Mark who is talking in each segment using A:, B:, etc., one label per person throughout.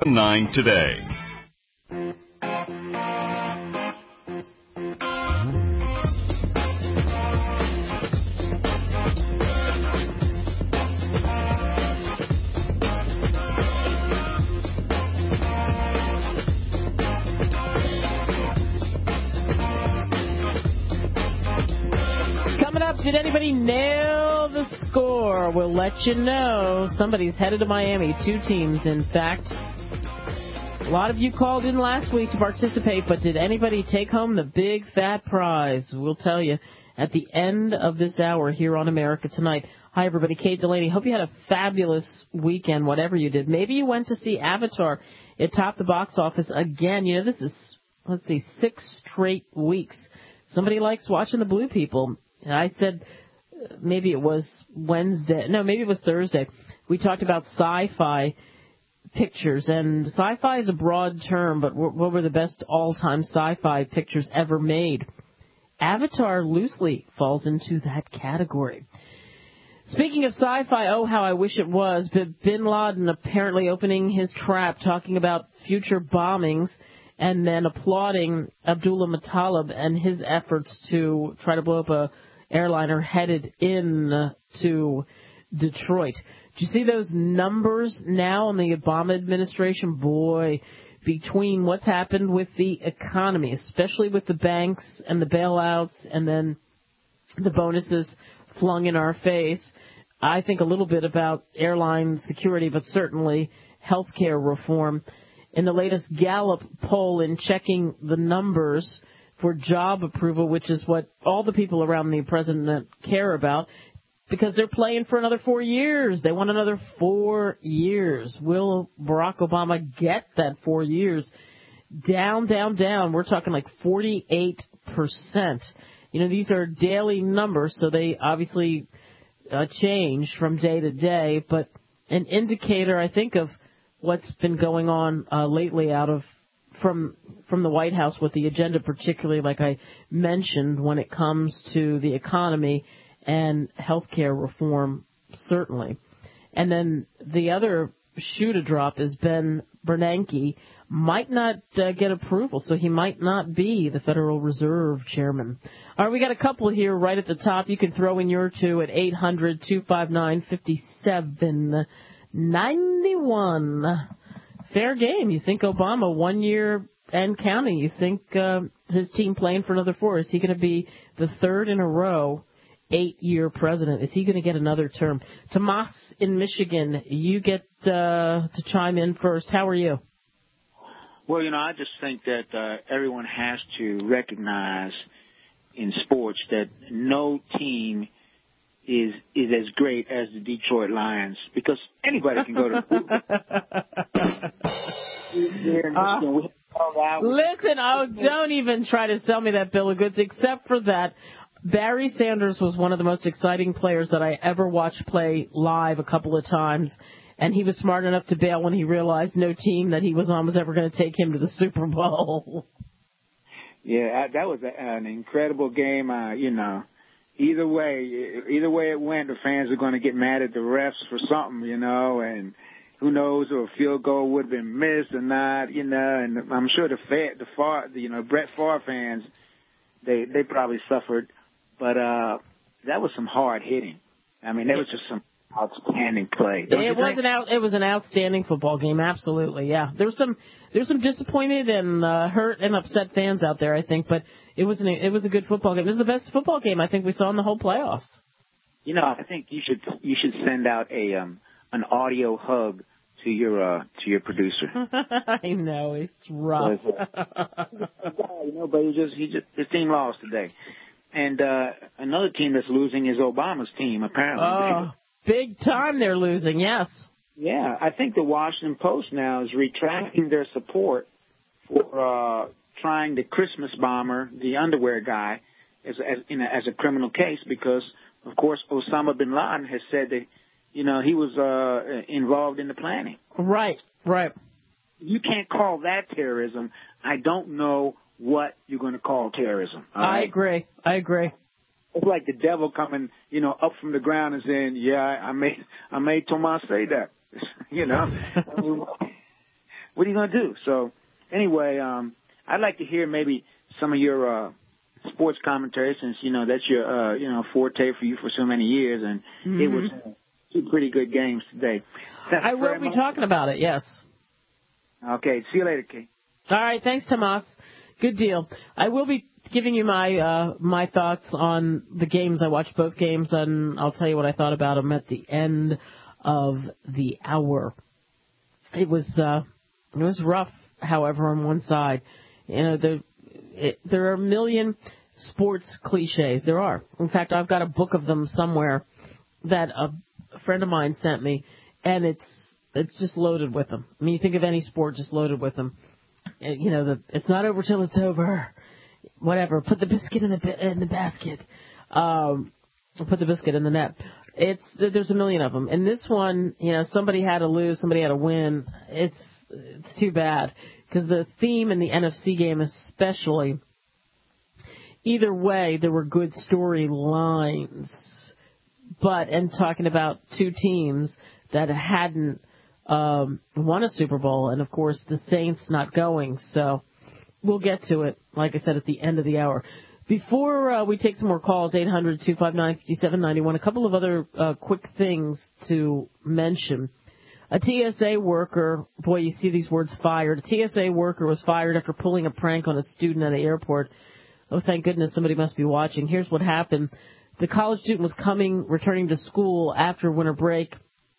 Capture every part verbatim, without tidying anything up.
A: nine today.
B: Did anybody nail the score? We'll let you know. Somebody's headed to Miami. Two teams, in fact. A lot of you called in last week to participate, but did anybody take home the big fat prize? We'll tell you at the end of this hour here on America Tonight. Hi, everybody. Kate Delaney. Hope you had a fabulous weekend, whatever you did. Maybe you went to see Avatar. It topped the box office again. You know, this is, let's see, six straight weeks. Somebody likes watching the blue people. And I said maybe it was Wednesday. No, maybe it was Thursday. We talked about sci-fi pictures. And sci-fi is a broad term, but what were the best all-time sci-fi pictures ever made? Avatar loosely falls into that category. Speaking of sci-fi, oh, how I wish it was, but Bin Laden apparently opening his trap, talking about future bombings, and then applauding Abdullah Muttalib and his efforts to try to blow up a airliner headed in to Detroit. Do you see those numbers now in the Obama administration? Boy, between what's happened with the economy, especially with the banks and the bailouts and then the bonuses flung in our face, I think a little bit about airline security, but certainly health care reform. In the latest Gallup poll, in checking the numbers for job approval, which is what all the people around the president care about, because they're playing for another four years. They want another four years. Will Barack Obama get that four years? Down, down, down. We're talking like forty-eight percent. You know, these are daily numbers, so they obviously uh, change from day to day, but an indicator, I think, of what's been going on uh, lately out of from from the White House with the agenda, particularly, like I mentioned, when it comes to the economy and health care reform, certainly. And then the other shoe to drop is Ben Bernanke might not uh, get approval, so he might not be the Federal Reserve chairman. All right, we got a couple here right at the top. You can throw in your two at eight hundred, two five nine, five seven nine one. Fair game. You think Obama, one year and counting, you think uh, his team playing for another four, is he going to be the third in a row eight-year president? Is he going to get another term? Tomas in Michigan, you get uh, to chime in first. How are you?
C: Well, you know, I just think that uh, everyone has to recognize in sports that no team is is as great as the Detroit Lions, because anybody can go to
B: uh, Listen, oh, don't even try to sell me that bill of goods, except for that Barry Sanders was one of the most exciting players that I ever watched play live a couple of times, and he was smart enough to bail when he realized no team that he was on was ever going to take him to the Super Bowl.
C: Yeah, that was an incredible game, uh, you know. Either way, either way it went, the fans are going to get mad at the refs for something, you know, and who knows if a field goal would have been missed or not, you know. And I'm sure the the far, you know, Brett Favre fans, they they probably suffered, but uh, that was some hard hitting. I mean, that was just some outstanding play. Don't
B: it was think? an out. It was an outstanding football game. Absolutely, yeah. There was some there's some disappointed and uh, hurt and upset fans out there, I think, but it was an it was a good football game. It was the best football game I think we saw in the whole playoffs.
C: You know, I think you should you should send out a um an audio hug to your uh to your producer.
B: I know, it's rough.
C: You know, but he just he just his team lost today, and uh another team that's losing is Obama's team apparently.
B: Oh, big time they're losing. Yes.
C: Yeah, I think the Washington Post now is retracting their support for uh trying the Christmas bomber, the underwear guy, as as in a, as a criminal case, because of course Osama bin Laden has said that, you know, he was uh involved in the planning.
B: Right, right.
C: You can't call that terrorism. I don't know what you're going to call terrorism.
B: I right? agree. I agree.
C: It's like the devil coming, you know, up from the ground and saying, "Yeah, I made I made Tomas say that," you know. I mean, what are you going to do? So anyway, um, I'd like to hear maybe some of your uh, sports commentary, since, you know, that's your, uh, you know, forte for you for so many years, and mm-hmm. it was two pretty good games today. Thanks
B: I will be much. talking about it, yes.
C: Okay, see you later, Kate.
B: All right, thanks, Tomas. Good deal. I will be giving you my uh, my thoughts on the games. I watched both games, and I'll tell you what I thought about them at the end of the hour. It was uh, it was rough, however, on one side. You know, there it, there are a million sports cliches. There are. In fact, I've got a book of them somewhere that a, a friend of mine sent me, and it's it's just loaded with them. I mean, you think of any sport, just loaded with them. You know, the it's not over till it's over. Whatever. Put the biscuit in the in the basket. Um, put the biscuit in the net. It's there's a million of them. And this one, you know, somebody had to lose, somebody had to win. It's it's too bad, because the theme in the N F C game, especially, either way, there were good storylines. But and talking about two teams that hadn't um, won a Super Bowl, and of course the Saints not going. So we'll get to it, like I said, at the end of the hour. Before uh, we take some more calls, eight hundred, two five nine, five seven nine one, a couple of other uh, quick things to mention. A T S A worker, boy, you see these words, fired. A T S A worker was fired after pulling a prank on a student at an airport. Oh, thank goodness, somebody must be watching. Here's what happened. The college student was coming, returning to school after winter break,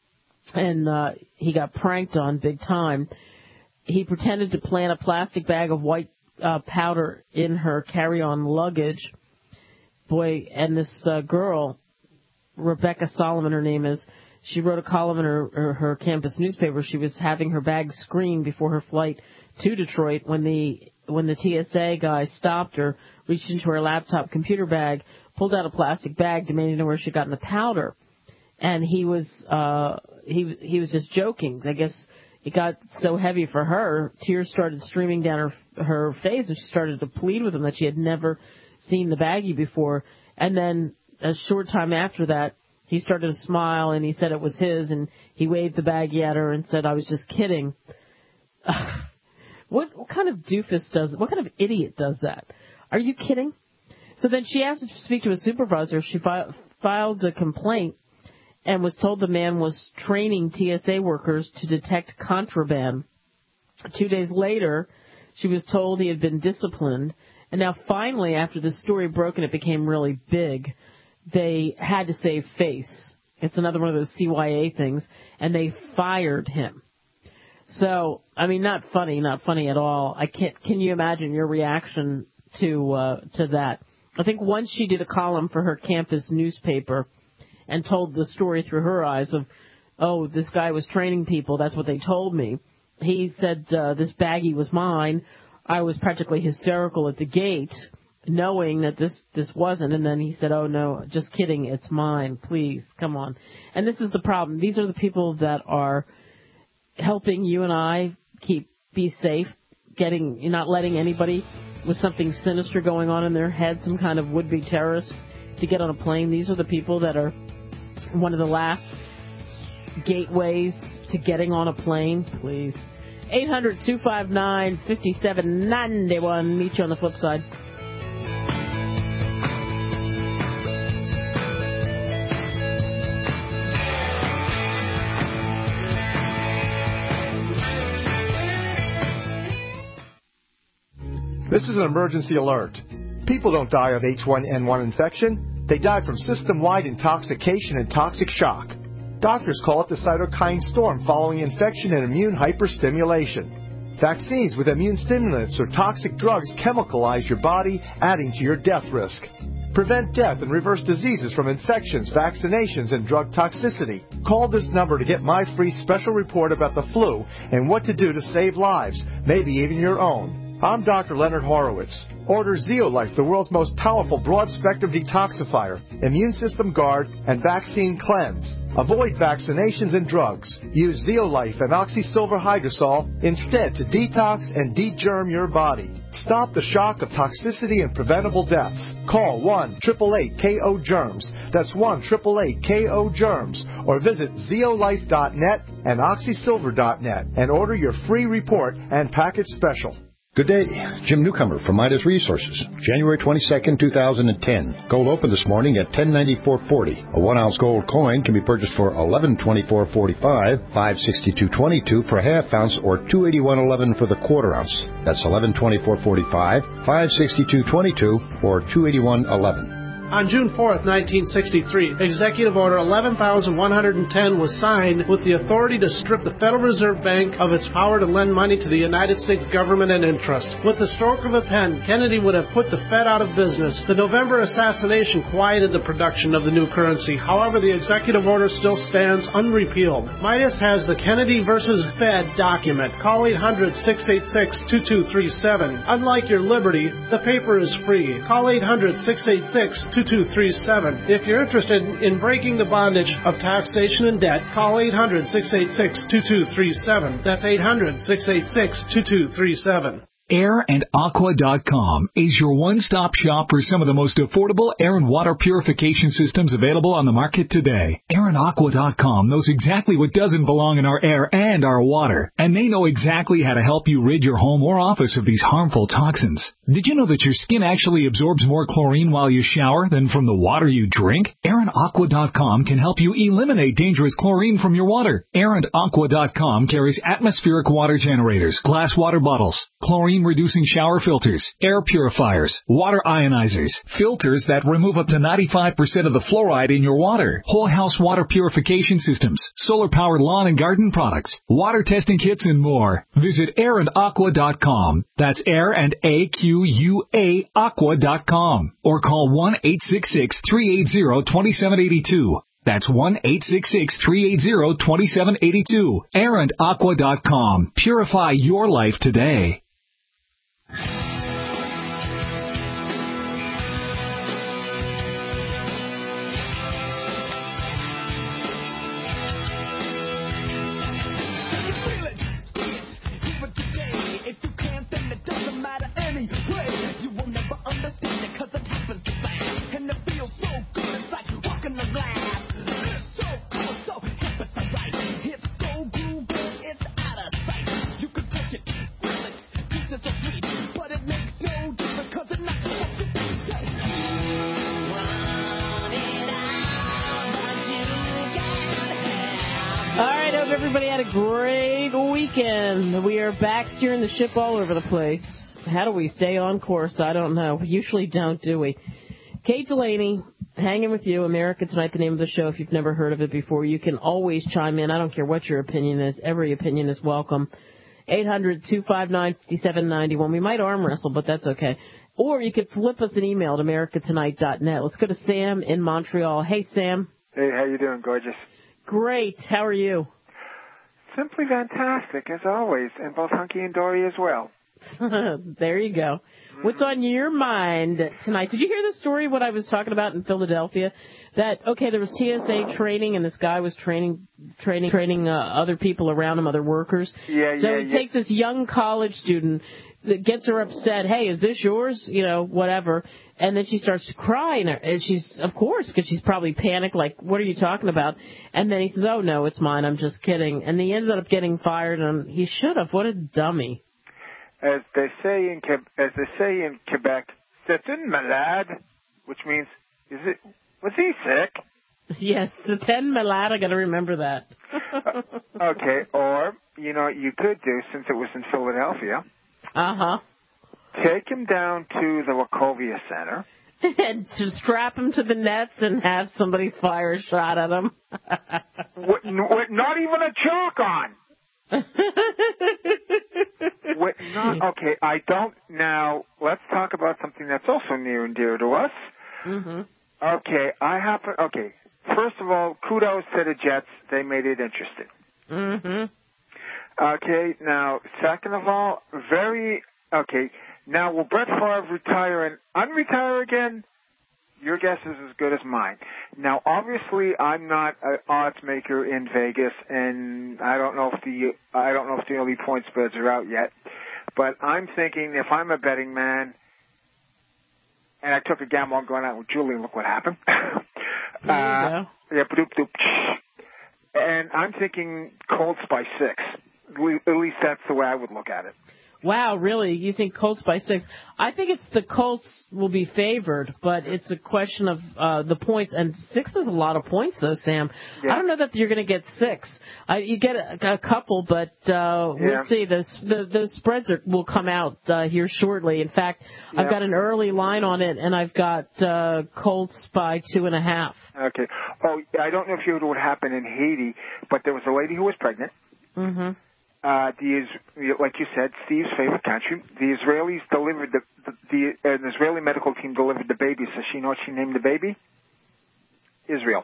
B: and uh, he got pranked on big time. He pretended to plant a plastic bag of white uh, powder in her carry-on luggage. Boy, and this uh, girl, Rebecca Solomon, her name is, she wrote a column in her, her, her campus newspaper. She was having her bag screened before her flight to Detroit when the when the T S A guy stopped her, reached into her laptop computer bag, pulled out a plastic bag, demanding to know where she'd gotten the powder. And he was uh, he he was just joking. I guess it got so heavy for her, tears started streaming down her her face, and she started to plead with him that she had never seen the baggie before. And then a short time after that, he started to smile, and he said it was his, and he waved the baggie at her and said, "I was just kidding." What, what kind of doofus does, what kind of idiot does that? Are you kidding? So then she asked to speak to a supervisor. She fi- filed a complaint and was told the man was training T S A workers to detect contraband. Two days later, she was told he had been disciplined. And now finally, after the story broke and it became really big, they had to save face. It's another one of those C Y A things. And they fired him. So, I mean, not funny, not funny at all. I can't, can you imagine your reaction to, uh, to that? I think once she did a column for her campus newspaper and told the story through her eyes of, oh, this guy was training people, that's what they told me. He said, uh, this baggie was mine. I was practically hysterical at the gate, knowing that this, this wasn't. And then he said, oh, no, just kidding, it's mine, please, come on. And this is the problem. These are the people that are helping you and I keep be safe, getting not letting anybody with something sinister going on in their head, some kind of would-be terrorist, to get on a plane. These are the people that are one of the last gateways to getting on a plane. Please. eight hundred, two five nine, five seven nine one. Meet you on the flip side.
A: This is an emergency alert. People don't die of H one N one infection. They die from system-wide intoxication and toxic shock. Doctors call it the cytokine storm following infection and immune hyperstimulation. Vaccines with immune stimulants or toxic drugs chemicalize your body, adding to your death risk. Prevent death and reverse diseases from infections, vaccinations, and drug toxicity. Call this number to get my free special report about the flu and what to do to save lives, maybe even your own. I'm Doctor Leonard Horowitz. Order Zeolife, the world's most powerful broad-spectrum detoxifier, immune system guard, and vaccine cleanse. Avoid vaccinations and drugs. Use Zeolife and Oxysilver Hydrosol instead to detox and de-germ your body. Stop the shock of toxicity and preventable deaths. Call one eight eight eight K O germs. That's one eight eight eight K O germs. Or visit zeolife dot net and oxysilver dot net and order your free report and package special.
D: Good day. Jim Newcomer from Midas Resources. January twenty-second, two thousand ten. Gold opened this morning at ten ninety-four forty. A one-ounce gold coin can be purchased for eleven twenty-four forty-five, five sixty-two twenty-two for a half ounce, or two eighty-one eleven for the quarter ounce. That's eleven twenty-four forty-five, five sixty-two twenty-two, or two eighty-one eleven.
E: On June fourth, nineteen sixty-three, Executive Order eleven thousand one hundred ten was signed with the authority to strip the Federal Reserve Bank of its power to lend money to the United States government and interest. With the stroke of a pen, Kennedy would have put the Fed out of business. The November assassination quieted the production of the new currency. However, the Executive Order still stands unrepealed. Midas has the Kennedy versus Fed document. Call eight hundred, six eight six, two two three seven. Unlike your Liberty, the paper is free. Call eight hundred, six eight six, two two three seven. If you're interested in breaking the bondage of taxation and debt, call eight hundred, six eight six, two two three seven. That's eight hundred, six eight six, two two three seven.
F: air and aqua dot com is your one-stop shop for some of the most affordable air and water purification systems available on the market today. air and aqua dot com knows exactly what doesn't belong in our air and our water, and they know exactly how to help you rid your home or office of these harmful toxins. Did you know that your skin actually absorbs more chlorine while you shower than from the water you drink? air and aqua dot com can help you eliminate dangerous chlorine from your water. air and aqua dot com carries atmospheric water generators, glass water bottles, chlorine reducing shower filters, air purifiers, water ionizers, filters that remove up to ninety-five percent of the fluoride in your water, whole house water purification systems, solar powered lawn and garden products, water testing kits, and more. Visit air and aqua dot com. That's air and A Q U A aqua dot com. Or call one eight six six, three eight zero, two seven eight two. That's one eight six six, three eight zero, two seven eight two. air and aqua dot com. Purify your life today.
B: Everybody had a great weekend. We are back steering the ship all over the place. How do we stay on course? I don't know. We usually don't, do we? Kate Delaney, hanging with you. America Tonight, the name of the show. If you've never heard of it before, you can always chime in. I don't care what your opinion is. Every opinion is welcome. eight hundred, two five nine, five seven nine one. We might arm wrestle, but that's okay. Or you could flip us an email at america tonight dot net. Let's go to Sam in Montreal. Hey, Sam.
G: Hey, how you doing, gorgeous?
B: Great. How are you?
G: Simply fantastic, as always, and both hunky and dory as well.
B: There you go. Mm-hmm. What's on your mind tonight? Did you hear the story, what I was talking about in Philadelphia? That, okay, there was T S A training, and this guy was training training, training uh, other people around him, other workers.
G: Yeah,
B: so
G: yeah,
B: he
G: yeah.
B: takes this young college student that gets her upset. Hey, is this yours? You know, whatever. And then she starts to cry, and she's, of course, because she's probably panicked, like, what are you talking about? And then he says, oh, no, it's mine, I'm just kidding. And he ended up getting fired, and he should have. What a dummy.
G: As they say in as they say in Quebec, c'est un malade, which means, is it, was he sick?
B: Yes, c'est un malade, I got to remember that.
G: uh, okay, or, you know, you could do, since it was in Philadelphia.
B: Uh-huh.
G: Take him down to the Wachovia Center.
B: And to strap him to the nets and have somebody fire a shot at him.
G: with, with not even a chalk on. with not, okay, I don't, now, let's talk about something that's also near and dear to us.
B: Mm-hmm.
G: Okay, I happen, okay, first of all, kudos to the Jets. They made it interesting.
B: Mm-hmm.
G: Okay, now, second of all, very Okay. Now, will Brett Favre retire and unretire again? Your guess is as good as mine. Now, obviously, I'm not an odds maker in Vegas, and I don't know if the I don't know if the early point spreads are out yet. But I'm thinking, if I'm a betting man, and I took a gamble on going out with Julie, and look what happened.
B: There you
G: uh,
B: go.
G: Yeah, doop doop. And I'm thinking Colts by six. At least that's the way I would look at it.
B: Wow, really? You think Colts by six? I think it's the Colts will be favored, but it's a question of uh, the points. And six is a lot of points, though, Sam.
G: Yeah.
B: I don't know that you're going to get six. Uh, you get a, a couple, but uh, we'll
G: Yeah.
B: see. The, the, the spreads are, will come out uh, here shortly. In fact,
G: Yeah.
B: I've got an early line on it, and I've got uh, Colts by two and a half.
G: Okay. Oh, I don't know if you know what happened in Haiti, but there was a lady who was pregnant.
B: Mm-hmm.
G: Uh, the like you said, Steve's favorite country. The Israelis delivered the the, the an Israeli medical team delivered the baby. So she know what she named the baby? Israel.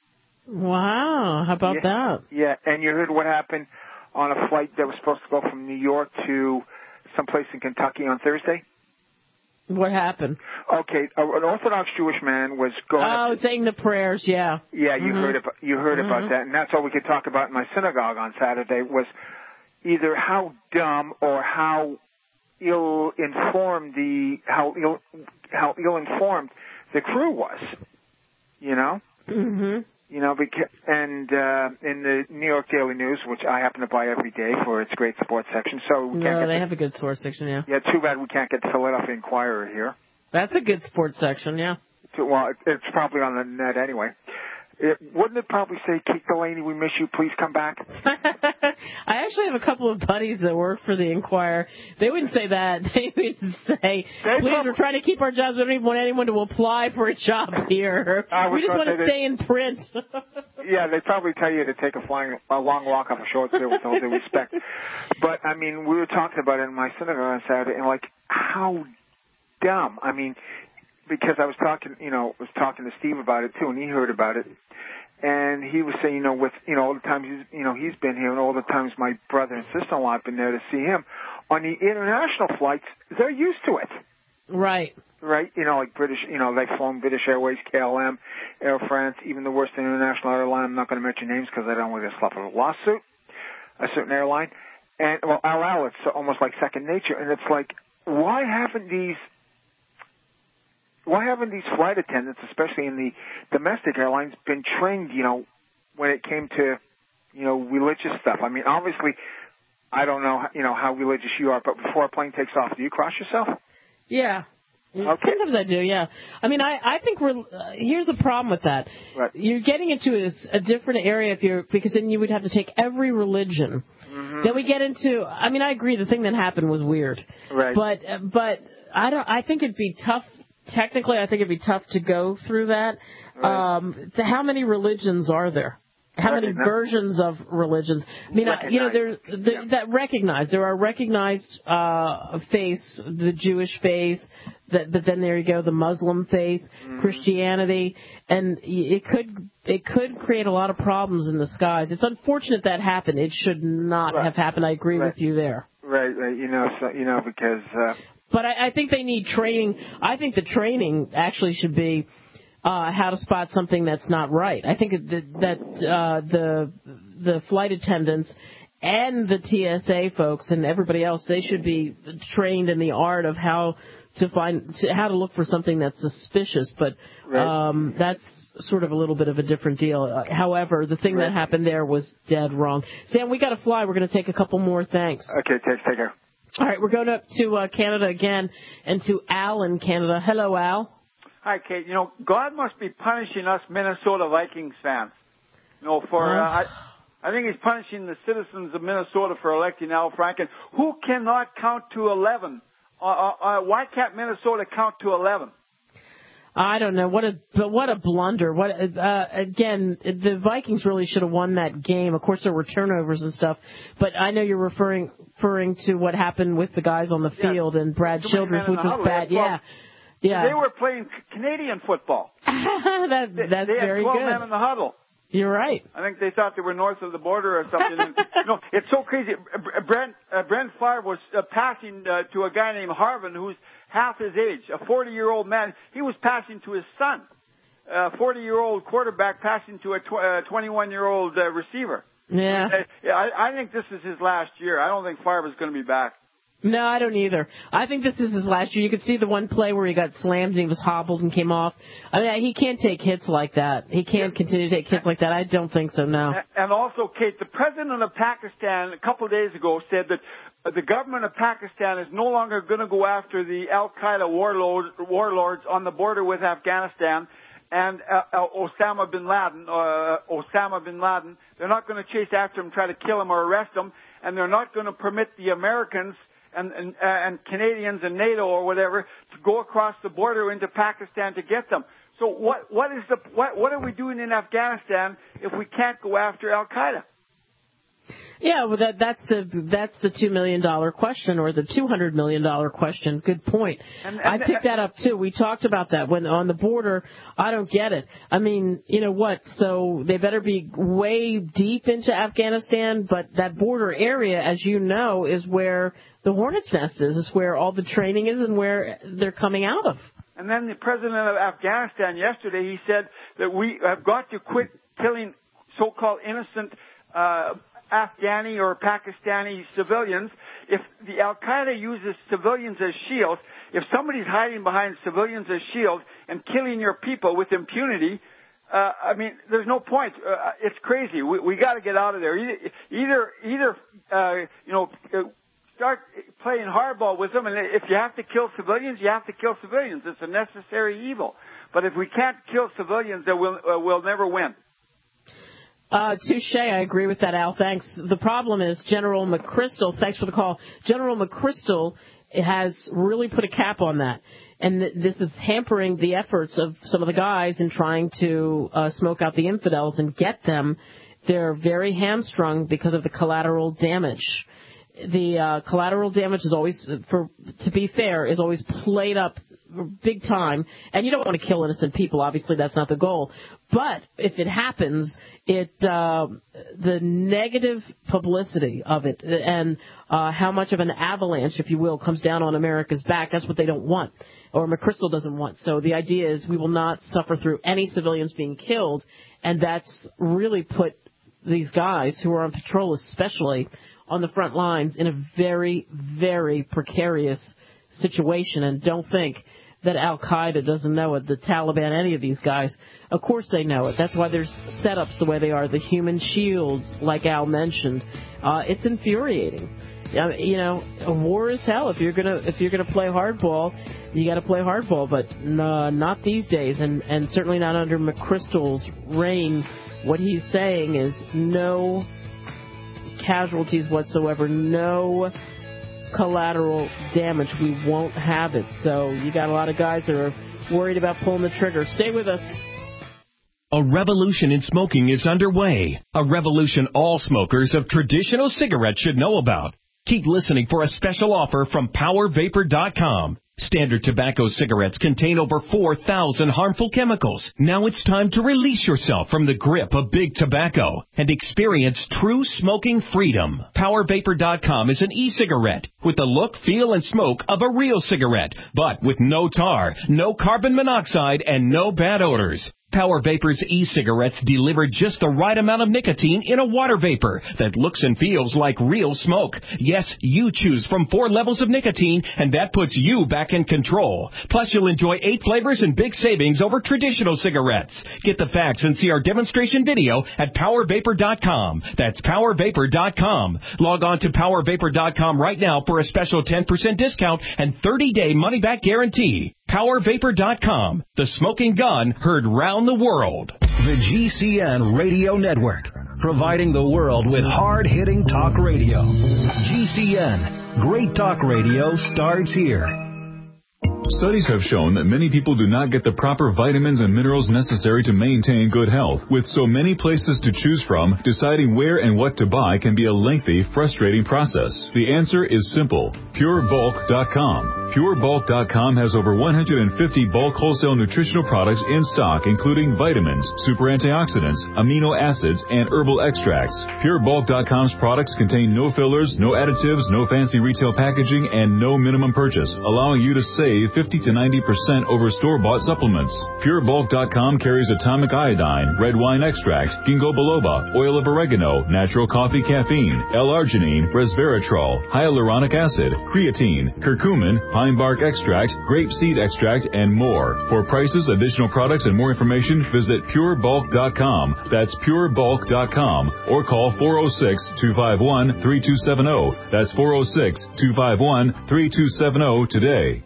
B: Wow, how about
G: yeah,
B: that?
G: Yeah, and you heard what happened on a flight that was supposed to go from New York to someplace in Kentucky on Thursday?
B: What happened?
G: Okay, an Orthodox Jewish man was going.
B: Oh,
G: up,
B: saying the prayers, yeah.
G: Yeah, you
B: mm-hmm.
G: heard about you heard
B: mm-hmm.
G: about that, and that's all we could talk about in my synagogue on Saturday was either how dumb or how ill-informed the how ill how ill-informed the crew was. You know.
B: Mm-hmm.
G: You know, because, and uh, in the New York Daily News, which I happen to buy every day for its great sports section, so we
B: no,
G: can't get
B: they
G: the,
B: have a good sports section, yeah.
G: Yeah, too bad we can't get the Philadelphia Inquirer here.
B: That's a good sports section, yeah.
G: To, well, it, it's probably on the net anyway. It, wouldn't it probably say, "Keith Delaney, we miss you. Please come back"?
B: I actually have a couple of buddies that work for the Inquirer. They wouldn't say that. They would say,
G: They
B: "Please,
G: probably,
B: we're trying to keep our jobs. We don't even want anyone to apply for a job here. We just want to stay in print."
G: Yeah, they probably tell you to take a flying, a long walk off a short field with all due respect. But I mean, we were talking about it in my synagogue on Saturday, and like, how dumb. I mean, because I was talking, you know, was talking to Steve about it too, and he heard about it. And he was saying, you know, with, you know, all the times he's, you know, he's been here and all the times my brother and sister-in-law have been there to see him. On the international flights, they're used to it.
B: Right.
G: Right? You know, like British, you know, they've flown British Airways, K L M, Air France, even the worst international airline. I'm not going to mention names because I don't want to get slapped with a lawsuit. A certain airline. And, well, El Al, it's almost like second nature. And it's like, why haven't these Why haven't these flight attendants, especially in the domestic airlines, been trained, you know, when it came to, you know, religious stuff? I mean, obviously, I don't know, you know, how religious you are, but before a plane takes off, do you cross yourself?
B: Yeah.
G: Okay.
B: Sometimes I do, yeah. I mean, I, I think we're, uh, here's the problem with that.
G: Right.
B: You're getting into a, a different area if you're, because then you would have to take every religion. Mm-hmm. Then we get into, I mean, I agree, the thing that happened was weird.
G: Right.
B: But, uh, but I don't, I think it'd be tough. Technically, I think it'd be tough to go through that.
G: Right.
B: Um, to how many religions are there? How many
G: Recognize.
B: versions of religions? I mean, I, you know, there the,
G: yeah.
B: that recognized. There are recognized uh, faiths, the Jewish faith, the, but then there you go, the Muslim faith, mm-hmm. Christianity, and it could it could create a lot of problems in the skies. It's unfortunate that happened. It should not
G: right.
B: have happened. I agree
G: right.
B: with you there.
G: Right, right. You know, so, you know, because. Uh,
B: But I, I think they need training. I think the training actually should be uh, how to spot something that's not right. I think that, that uh, the the flight attendants and the T S A folks and everybody else, they should be trained in the art of how to find to, how to look for something that's suspicious. But
G: right.
B: um, that's sort of a little bit of a different deal. Uh, however, the thing right. that happened there was dead wrong. Sam, we got to fly. We're going to take a couple more. Thanks.
G: Okay, take, take care.
B: All right, we're going up to uh, Canada again and to Al in Canada. Hello, Al.
H: Hi, Kate. You know, God must be punishing us Minnesota Vikings fans. You know, for uh, I, I think He's punishing the citizens of Minnesota for electing Al Franken, who cannot count to eleven. Uh, uh, uh, why can't Minnesota count to eleven?
B: I don't know. What a but what a blunder. What uh, again? The Vikings really should have won that game. Of course, there were turnovers and stuff, but I know you're referring referring to what happened with the guys on the field yeah. and Brad
H: Too
B: Childress, which was bad. Yeah, yeah.
H: They were playing Canadian football.
B: that, that's
H: they, they
B: very
H: had twelve
B: good.
H: men in the huddle.
B: You're right.
H: I think they thought they were north of the border or something. And, you know, it's so crazy. Brent, uh, Brent Favre was uh, passing uh, to a guy named Harvin, who's half his age, a forty-year-old man. He was passing to his son, a forty-year-old quarterback passing to a tw- uh, twenty-one-year-old uh, receiver.
B: Yeah.
H: Uh, I, I think this is his last year. I don't think Favre is going to be back.
B: No, I don't either. I think this is his last year. You could see the one play where he got slammed and he was hobbled and came off. I mean, he can't take hits like that. He can't continue to take hits like that. I don't think so, no.
H: And also, Kate, the president of Pakistan a couple of days ago said that the government of Pakistan is no longer going to go after the Al-Qaeda warlords, warlords on the border with Afghanistan and uh, Osama bin Laden. Uh, Osama bin Laden. They're not going to chase after him, try to kill him or arrest him, and they're not going to permit the Americans and, and, uh, and Canadians and NATO or whatever to go across the border into Pakistan to get them. So what, what is the, what, what are we doing in Afghanistan if we can't go after Al-Qaeda?
B: Yeah, well, that, that's the that's the two million dollar question, or the two hundred million dollar question. Good point. And, and, I picked that up too. We talked about that when on the border. I don't get it. I mean, you know what? So they better be way deep into Afghanistan, but that border area, as you know, is where the hornet's nest is. Is where all the training is and where they're coming out of.
H: And then the president of Afghanistan yesterday, he said that we have got to quit killing so-called innocent uh Afghani or Pakistani civilians. If the Al-Qaeda uses civilians as shields, if somebody's hiding behind civilians as shields and killing your people with impunity, uh, I mean, there's no point. Uh, it's crazy. We, we got to get out of there. Either, either, either uh, you know, start playing hardball with them, and if you have to kill civilians, you have to kill civilians. It's a necessary evil. But if we can't kill civilians, then we'll, uh, we'll never win.
B: Uh, touche, I agree with that, Al. Thanks. The problem is General McChrystal, thanks for the call, General McChrystal has really put a cap on that. And th- this is hampering the efforts of some of the guys in trying to uh, smoke out the infidels and get them. They're very hamstrung because of the collateral damage. The uh, collateral damage is always, for to be fair, is always played up big time, and you don't want to kill innocent people. Obviously, that's not the goal. But if it happens, it uh, the negative publicity of it and uh, how much of an avalanche, if you will, comes down on America's back, that's what they don't want, or McChrystal doesn't want. So the idea is we will not suffer through any civilians being killed, and that's really put these guys who are on patrol especially on the front lines in a very, very precarious situation. And don't think that Al-Qaeda doesn't know it, the Taliban, any of these guys. Of course they know it. That's why there's setups the way they are, the human shields, like Al mentioned. Uh, it's infuriating. Uh, you know, a war is hell. If you're gonna if you're gonna play hardball, you got to play hardball. But uh, not these days, and and certainly not under McChrystal's reign. What he's saying is no casualties whatsoever, no collateral damage. We won't have it. So you got a lot of guys that are worried about pulling the trigger. Stay with us.
I: A revolution in smoking is underway. A revolution all smokers of traditional cigarettes should know about. Keep listening for a special offer from Power Vapor dot com. Standard tobacco cigarettes contain over four thousand harmful chemicals. Now it's time to release yourself from the grip of big tobacco and experience true smoking freedom. Power Vapor dot com is an e-cigarette with the look, feel, and smoke of a real cigarette, but with no tar, no carbon monoxide, and no bad odors. Power Vapor's e-cigarettes deliver just the right amount of nicotine in a water vapor that looks and feels like real smoke. Yes, you choose from four levels of nicotine, and that puts you back in control. Plus, you'll enjoy eight flavors and big savings over traditional cigarettes. Get the facts and see our demonstration video at Power Vapor dot com. That's Power Vapor dot com. Log on to Power Vapor dot com right now for a special ten percent discount and thirty day money-back guarantee. Power Vapor dot com. The smoking gun heard round the world.
J: The G C N Radio Network, providing the world with hard-hitting talk radio. G C N, great talk radio starts here.
K: Studies have shown that many people do not get the proper vitamins and minerals necessary to maintain good health. With so many places to choose from, deciding where and what to buy can be a lengthy, frustrating process. The answer is simple. Pure Bulk dot com. Pure Bulk dot com has over one hundred fifty bulk wholesale nutritional products in stock, including vitamins, super antioxidants, amino acids, and herbal extracts. Pure Bulk dot com's products contain no fillers, no additives, no fancy retail packaging, and no minimum purchase, allowing you to save fifty to ninety percent over store-bought supplements. Pure Bulk dot com carries atomic iodine, red wine extract, ginkgo biloba, oil of oregano, natural coffee caffeine, L-arginine, resveratrol, hyaluronic acid, creatine, curcumin, pine bark extract, grape seed extract, and more. For prices, additional products, and more information, visit Pure Bulk dot com. That's Pure Bulk dot com. Or call four oh six, two five one, three two seven zero. That's four oh six, two five one, three two seven zero today.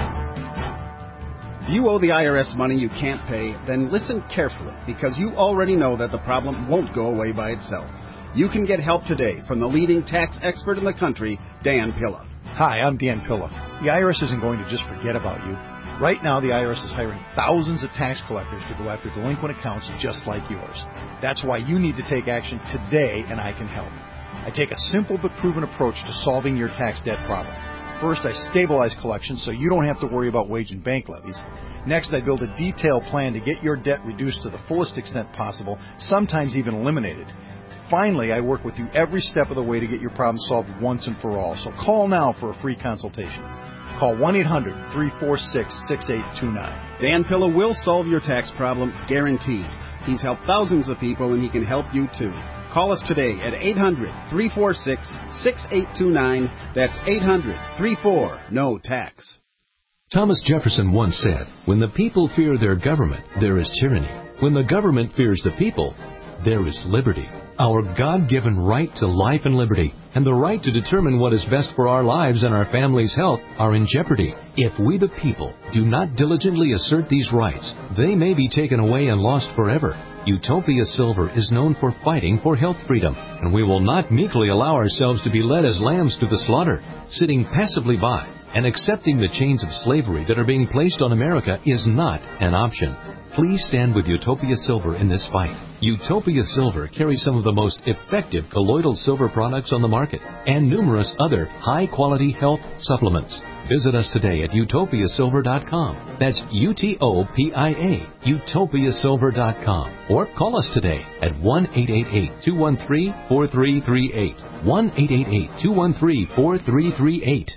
L: If you owe the I R S money you can't pay, then listen carefully, because you already know that the problem won't go away by itself. You can get help today from the leading tax expert in the country, Dan Pilla.
M: Hi, I'm Dan Pilla. The I R S isn't going to just forget about you. Right now, the I R S is hiring thousands of tax collectors to go after delinquent accounts just like yours. That's why you need to take action today, and I can help. I take a simple but proven approach to solving your tax debt problem. First, I stabilize collections so you don't have to worry about wage and bank levies. Next, I build a detailed plan to get your debt reduced to the fullest extent possible, sometimes even eliminated. Finally, I work with you every step of the way to get your problem solved once and for all. So call now for a free consultation. Call one eight hundred, three four six, six eight two nine.
L: Dan Pilla will solve your tax problem, guaranteed. He's helped thousands of people, and he can help you too. Call us today at eight hundred, three four six, six eight two nine. That's eight hundred, three four, N O tax.
N: Thomas Jefferson once said, "When the people fear their government, there is tyranny. When the government fears the people, there is liberty." Our God-given right to life and liberty and the right to determine what is best for our lives and our family's health are in jeopardy. If we the people do not diligently assert these rights, they may be taken away and lost forever. Utopia Silver is known for fighting for health freedom, and we will not meekly allow ourselves to be led as lambs to the slaughter. Sitting passively by and accepting the chains of slavery that are being placed on America is not an option. Please stand with Utopia Silver in this fight. Utopia Silver carries some of the most effective colloidal silver products on the market and numerous other high-quality health supplements. Visit us today at utopia silver dot com. That's U T O P I A, utopia silver dot com. Or call us today at one eight eight eight, two one three, four three three eight. one eight eight eight, two one three, four three three eight.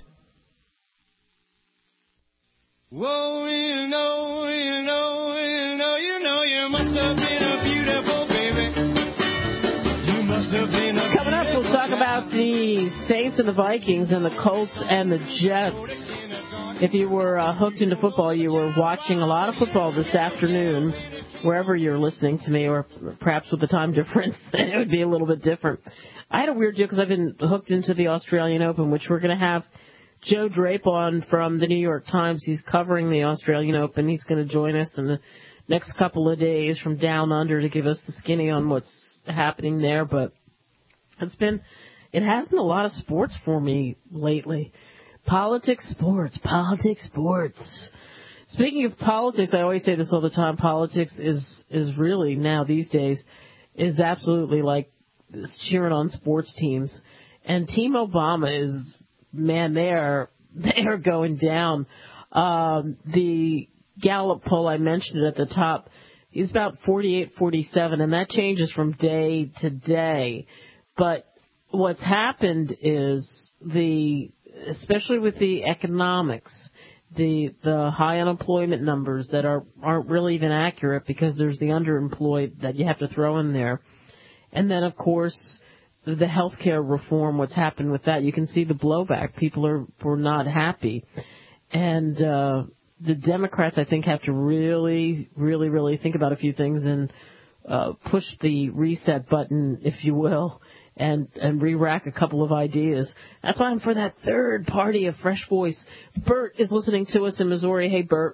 O: Whoa, you know, you know, you know, you know, you must have been a beautiful baby. You must have been a
B: Coming up, we'll talk about the Saints and the Vikings and the Colts and the Jets. If you were uh, hooked into football, you were watching a lot of football this afternoon, wherever you're listening to me, or perhaps with the time difference, it would be a little bit different. I had a weird deal because I've been hooked into the Australian Open, which we're going to have Joe Drape on from the New York Times. He's covering the Australian Open. He's going to join us in the next couple of days from down under to give us the skinny on what's happening there. But it's been, it has been a lot of sports for me lately. Politics, sports, politics, sports. Speaking of politics, I always say this all the time. Politics is, is really now these days is absolutely like cheering on sports teams. And Team Obama is, man, they are they are going down. Um, the Gallup poll I mentioned at the top is about forty-eight, forty-seven, and that changes from day to day. But what's happened is the, especially with the economics, the the high unemployment numbers that are aren't really even accurate because there's the underemployed that you have to throw in there, and then of course the healthcare reform, what's happened with that, you can see the blowback. People are were not happy. And uh, the Democrats, I think, have to really, really, really think about a few things and uh, push the reset button, if you will, and, and re-rack a couple of ideas. That's why I'm for that third party of fresh voice. Bert is listening to us in Missouri. Hey, Bert.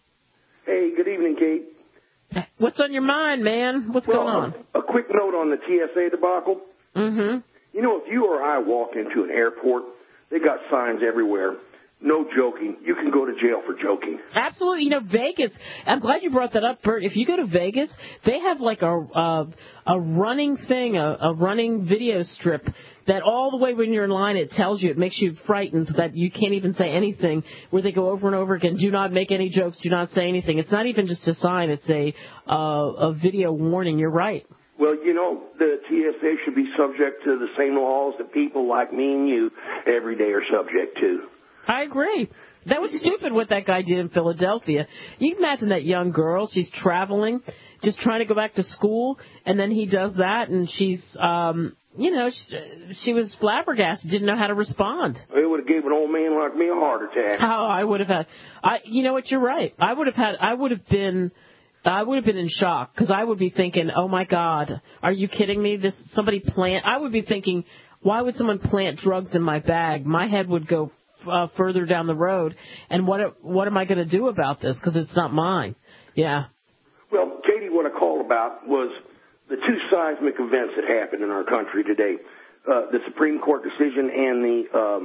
P: Hey, good evening, Kate.
B: What's on your mind, man? What's
P: well,
B: going on?
P: A, a quick note on the T S A debacle.
B: Mm-hmm.
P: You know, if you or I walk into an airport, they got signs everywhere. No joking. You can go to jail for joking.
B: Absolutely. You know, Vegas, I'm glad you brought that up, Bert. If you go to Vegas, they have like a uh, a running thing, a, a running video strip that all the way when you're in line, it tells you, it makes you frightened that you can't even say anything, where they go over and over again, do not make any jokes, do not say anything. It's not even just a sign, it's a uh, a video warning. You're right.
P: Well, you know, the T S A should be subject to the same laws that people like me and you every day are subject to.
B: I agree. That was stupid what that guy did in Philadelphia. You can imagine that young girl, she's traveling, just trying to go back to school, and then he does that, and she's, um, you know, she, she was flabbergasted, didn't know how to respond.
P: It would have given an old man like me a heart attack.
B: Oh, I would have had, I, you know what, you're right. I would have had, I would have been, I would have been in shock, because I would be thinking, oh my God, are you kidding me? This, somebody plant, I would be thinking, why would someone plant drugs in my bag? My head would go Uh, further down the road, and what what am I going to do about this? Because it's not mine. Yeah.
P: Well, Katie, what I called about was the two seismic events that happened in our country today: uh, the Supreme Court decision and the um,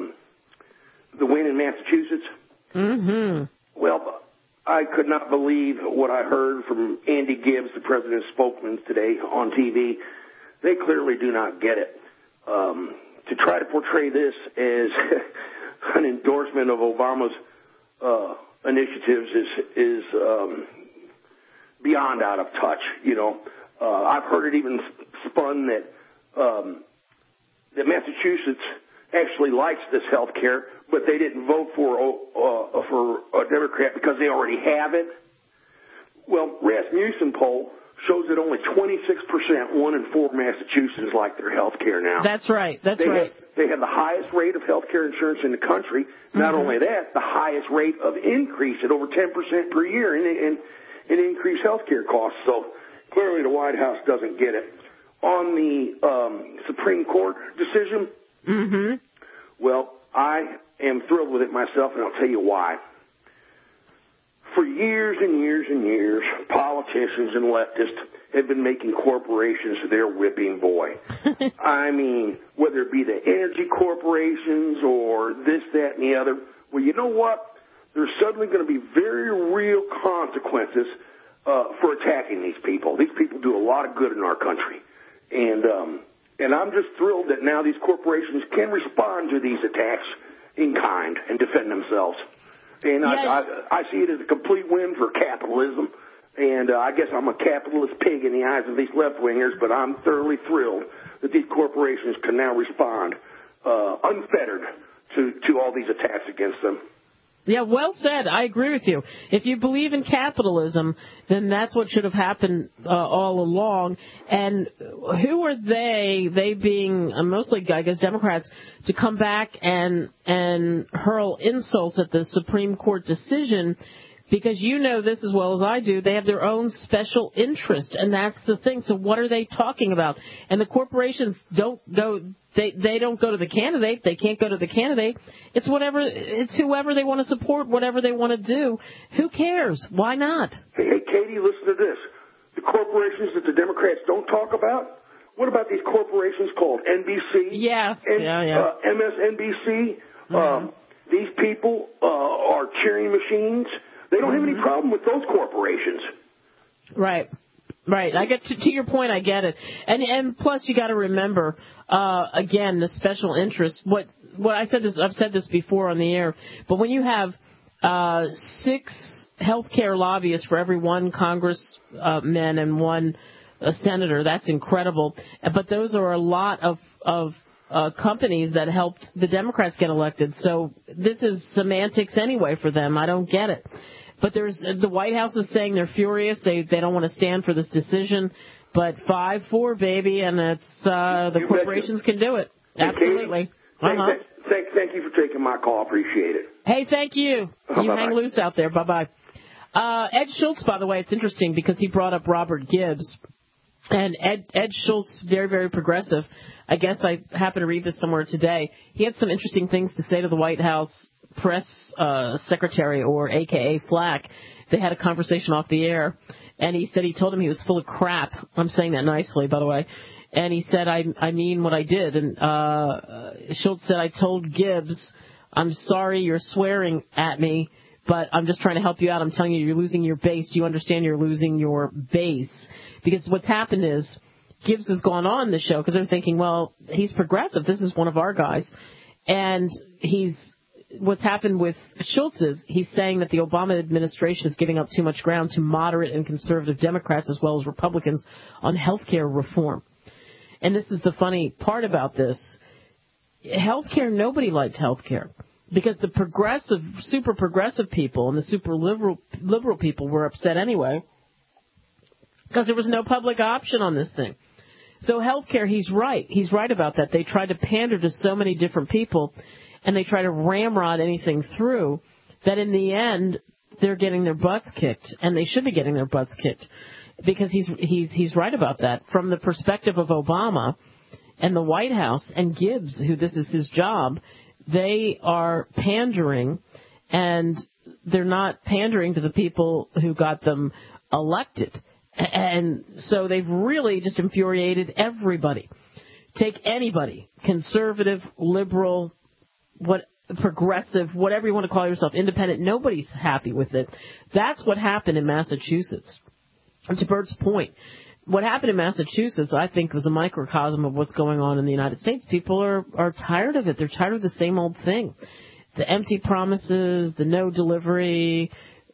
P: the win in Massachusetts.
B: Mm-hmm.
P: Well, I could not believe what I heard from Andy Gibbs, the president's spokesman, today on T V. They clearly do not get it. Um, to try to portray this as an endorsement of Obama's uh, initiatives is is um, beyond out of touch. You know, uh, I've heard it even spun that um, that Massachusetts actually likes this health care, but they didn't vote for uh, for a Democrat because they already have it. Well, Rasmussen poll shows that only twenty-six percent, one in four Massachusetts like their health care now.
B: That's right. That's
P: they
B: right.
P: Have, they have the highest rate of health care insurance in the country. Not
B: mm-hmm.
P: only that, the highest rate of increase at over ten percent per year in, in, in increased health care costs. So clearly the White House doesn't get it. On the um, Supreme Court decision,
B: mm-hmm.
P: well, I am thrilled with it myself, and I'll tell you why. For years and years and years, politicians and leftists have been making corporations their whipping boy. I mean, whether it be the energy corporations or this, that, and the other. Well, you know what? There's suddenly going to be very real consequences uh, for attacking these people. These people do a lot of good in our country. And, um, and I'm just thrilled that now these corporations can respond to these attacks in kind and defend themselves. And yes. I, I, I see it as a complete win for capitalism. And uh, I guess I'm a capitalist pig in the eyes of these left-wingers, but I'm thoroughly thrilled that these corporations can now respond uh, unfettered to, to all these attacks against them.
B: Yeah, well said. I agree with you. If you believe in capitalism, then that's what should have happened uh, all along. And who are they, they being uh, mostly, I guess, Democrats, to come back and and hurl insults at the Supreme Court decision? Because you know this as well as I do, they have their own special interest, and that's the thing. So what are they talking about? And the corporations don't go, they they don't go to the candidate. They can't go to the candidate. It's whatever, it's whoever they want to support, whatever they want to do. Who cares? Why not?
P: Hey, hey, Katie, listen to this. The corporations that the Democrats don't talk about, what about these corporations called N B C?
B: Yes,
P: and,
B: yeah, yeah.
P: Uh, M S N B C? Mm-hmm. Um, these people uh, are cheering machines. They don't have any problem with those corporations.
B: Right. Right. I get to, to your point. I get it. And and plus you got to remember, uh, again, the special interest. What what I said this, I've said this before on the air, but when you have uh, six healthcare lobbyists for every one congressman and one uh, senator, that's incredible. But those are a lot of, of uh, companies that helped the Democrats get elected. So this is semantics anyway for them. I don't get it. But there's the White House is saying they're furious. They they don't want to stand for this decision. But five four, baby, and it's uh, the
P: you
B: corporations
P: betcha.
B: can do it.
P: Hey,
B: Absolutely.
P: Thank,
B: uh-huh.
P: thank, thank you for taking my call. Appreciate it.
B: Hey, thank you.
P: Uh,
B: you
P: bye-bye.
B: hang loose out there. Bye-bye. Uh, Ed Schultz, by the way, it's interesting because he brought up Robert Gibbs. And Ed, Ed Schultz, very, very progressive. I guess I happened to read this somewhere today. He had some interesting things to say to the White House press uh, secretary, or A K A Flack. They had a conversation off the air, and he said he told him he was full of crap. I'm saying that nicely, by the way. And he said, I, I mean what I did. And uh, Schultz said, I told Gibbs, I'm sorry you're swearing at me, but I'm just trying to help you out. I'm telling you, you're losing your base. Do you understand you're losing your base? Because what's happened is Gibbs has gone on the show because they're thinking, well, he's progressive. This is one of our guys. And he's what's happened with Schultz is he's saying that the Obama administration is giving up too much ground to moderate and conservative Democrats as well as Republicans on health care reform. And this is the funny part about this. Health care, nobody liked health care because the progressive, super progressive people and the super liberal, liberal people were upset anyway because there was no public option on this thing. So health care, he's right. He's right about that. They try to pander to so many different people and they try to ramrod anything through that in the end they're getting their butts kicked, and they should be getting their butts kicked because he's he's he's right about that. From the perspective of Obama and the White House and Gibbs, who this is his job, they are pandering, and they're not pandering to the people who got them elected. And so they've really just infuriated everybody. Take anybody, conservative, liberal, what progressive, whatever you want to call yourself, independent, nobody's happy with it. That's what happened in Massachusetts. And to Bert's point, what happened in Massachusetts, I think, was a microcosm of what's going on in the United States. People are, are tired of it. They're tired of the same old thing. The empty promises, the no delivery,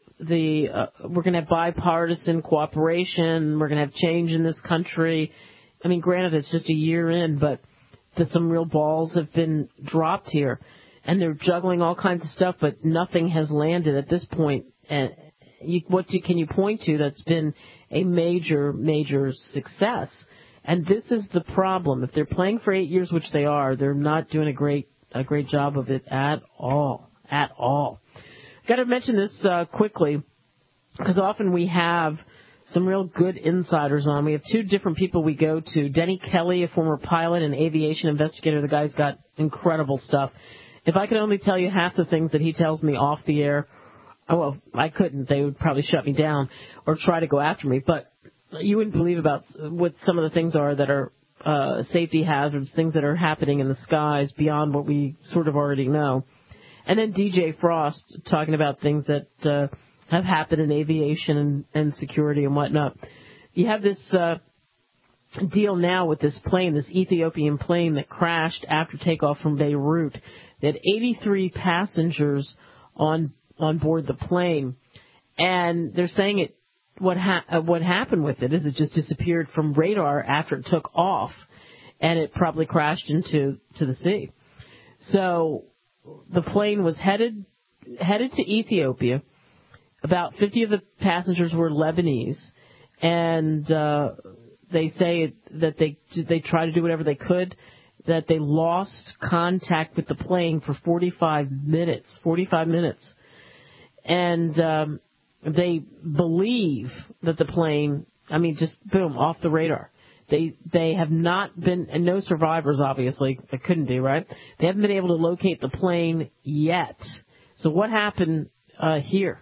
B: the uh, we're going to have bipartisan cooperation, we're going to have change in this country. I mean, granted, it's just a year in, but the, some real balls have been dropped here, and they're juggling all kinds of stuff, but nothing has landed at this point. And you, what do, can you point to that's been a major, major success? And this is the problem. If they're playing for eight years, which they are, they're not doing a great, a great job of it at all, at all. Got to mention this uh, quickly, because often we have some real good insiders on. We have two different people we go to. Denny Kelly, a former pilot and aviation investigator. The guy's got incredible stuff. If I could only tell you half the things that he tells me off the air, oh, well, I couldn't. They would probably shut me down or try to go after me. But you wouldn't believe about what some of the things are that are uh, safety hazards, things that are happening in the skies beyond what we sort of already know. And then D J Frost talking about things that uh, have happened in aviation and, and security and whatnot. You have this uh, deal now with this plane, this Ethiopian plane that crashed after takeoff from Beirut. They had eighty-three passengers on on board the plane, and they're saying it. What ha- uh, what happened with it is it just disappeared from radar after it took off, and it probably crashed into to the sea. So the plane was headed headed to Ethiopia. About fifty of the passengers were Lebanese, and uh, they say that they they tried to do whatever they could, that they lost contact with the plane for forty-five minutes. forty-five minutes. And um, they believe that the plane, I mean, just boom, off the radar. They they have not been, and no survivors, obviously. There couldn't be, right? They haven't been able to locate the plane yet. So what happened uh, here?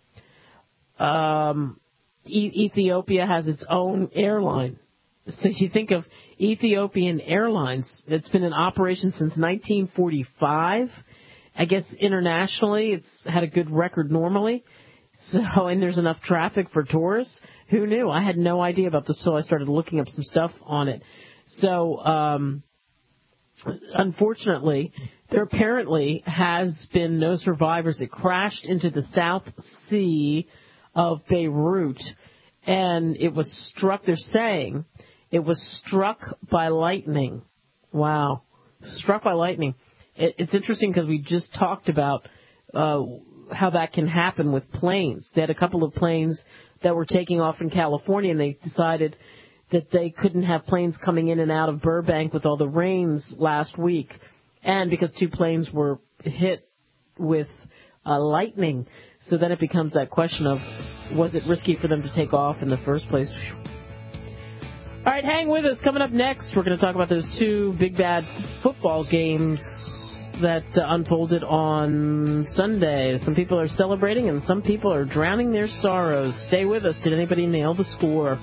B: Um, e- Ethiopia has its own airline. So if you think of Ethiopian Airlines, it's been in operation since nineteen forty-five. I guess internationally it's had a good record normally. So, and there's enough traffic for tourists. Who knew? I had no idea about this, so I started looking up some stuff on it. So, um, unfortunately, there apparently has been no survivors. It crashed into the South Sea of Beirut, and it was struck, they're saying, it was struck by lightning. Wow. Struck by lightning. It, it's interesting because we just talked about uh, how that can happen with planes. They had a couple of planes that were taking off in California, and they decided that they couldn't have planes coming in and out of Burbank with all the rains last week, and because two planes were hit with uh, lightning. So then it becomes that question of, was it risky for them to take off in the first place? All right, hang with us. Coming up next, we're going to talk about those two big bad football games that uh, unfolded on Sunday. Some people are celebrating and some people are drowning their sorrows. Stay with us. Did anybody nail the score?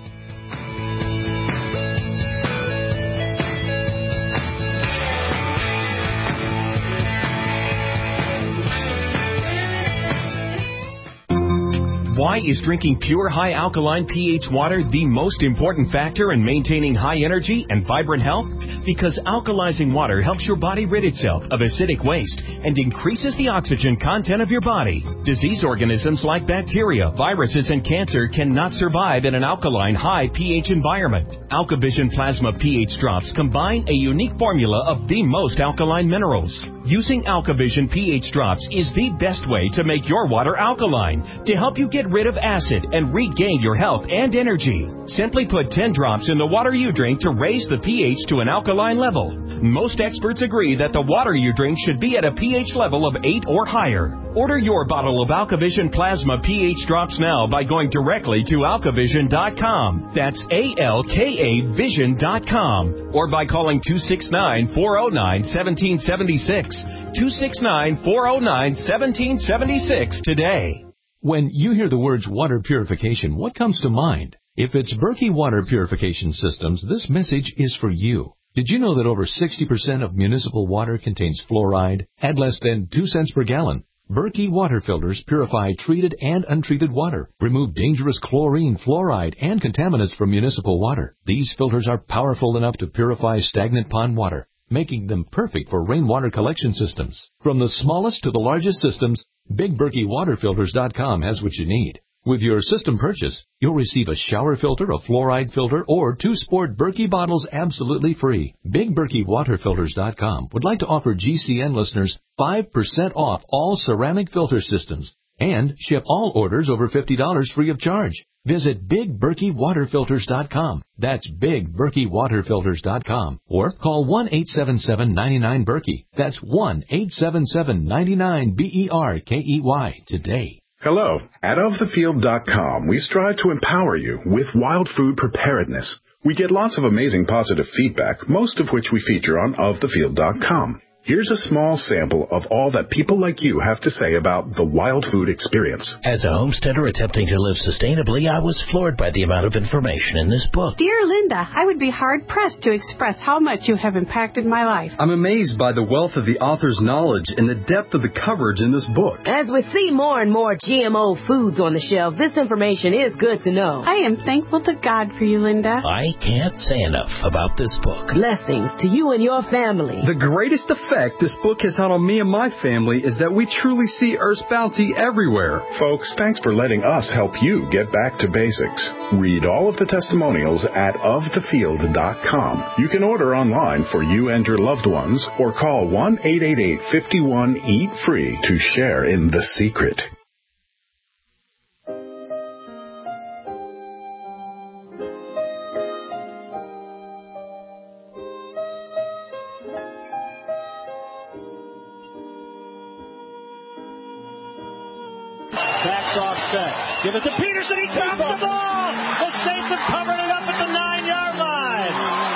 I: Why is drinking pure high alkaline pH water the most important factor in maintaining high energy and vibrant health? Because alkalizing water helps your body rid itself of acidic waste and increases the oxygen content of your body. Disease organisms like bacteria, viruses, and cancer cannot survive in an alkaline high pH environment. AlkaVision Plasma pH drops combine a unique formula of the most alkaline minerals. Using AlkaVision pH drops is the best way to make your water alkaline, to help you get rid of acid and regain your health and energy. Simply put ten drops in the water you drink to raise the pH to an alkaline level. Most experts agree that the water you drink should be at a pH level of eight or higher. Order your bottle of AlkaVision Plasma pH drops now by going directly to alka vision dot com. That's A L K A vision dot com. Or by calling two six nine, four oh nine, one seven seven six, two six nine, four oh nine, one seven seven six today.
N: When you hear the words water purification, what comes to mind? If it's Berkey Water Purification Systems, this message is for you. Did you know that over sixty percent of municipal water contains fluoride at less than two cents per gallon? Berkey water filters purify treated and untreated water, remove dangerous chlorine, fluoride, and contaminants from municipal water. These filters are powerful enough to purify stagnant pond water, making them perfect for rainwater collection systems. From the smallest to the largest systems, Big Berkey Water Filters dot com has what you need. With your system purchase, you'll receive a shower filter, a fluoride filter, or two sport Berkey bottles absolutely free. Big Berkey Water Filters dot com would like to offer G C N listeners five percent off all ceramic filter systems and ship all orders over fifty dollars free of charge. Visit Big Berkey Water Filters dot com. That's Big Berkey Water Filters dot com. Or call one eight seven seven, nine nine, Berkey. That's one eight seven seven, nine nine, B E R K E Y today.
Q: Hello. At of the field dot com, we strive to empower you with wild food preparedness. We get lots of amazing positive feedback, most of which we feature on of the field dot com. Here's a small sample of all that people like you have to say about the wild food experience.
R: As a homesteader attempting to live sustainably, I was floored by the amount of information in this book.
S: Dear Linda, I would be hard-pressed to express how much you have impacted my life.
T: I'm amazed by the wealth of the author's knowledge and the depth of the coverage in this book.
U: As we see more and more G M O foods on the shelves, this information is good to know.
S: I am thankful to God for you, Linda.
R: I can't say enough about this book.
U: Blessings to you and your family.
T: The greatest effect this book has had on me and my family is that we truly see Earth's bounty everywhere.
Q: Folks, thanks for letting us help you get back to basics. Read all of the testimonials at of the field dot com. You can order online for you and your loved ones or call one eight eight eight, five one, eat free to share in the secret.
V: Backs offset. Give it to Peterson. He drops the ball. The Saints have covered it up at the nine-yard line.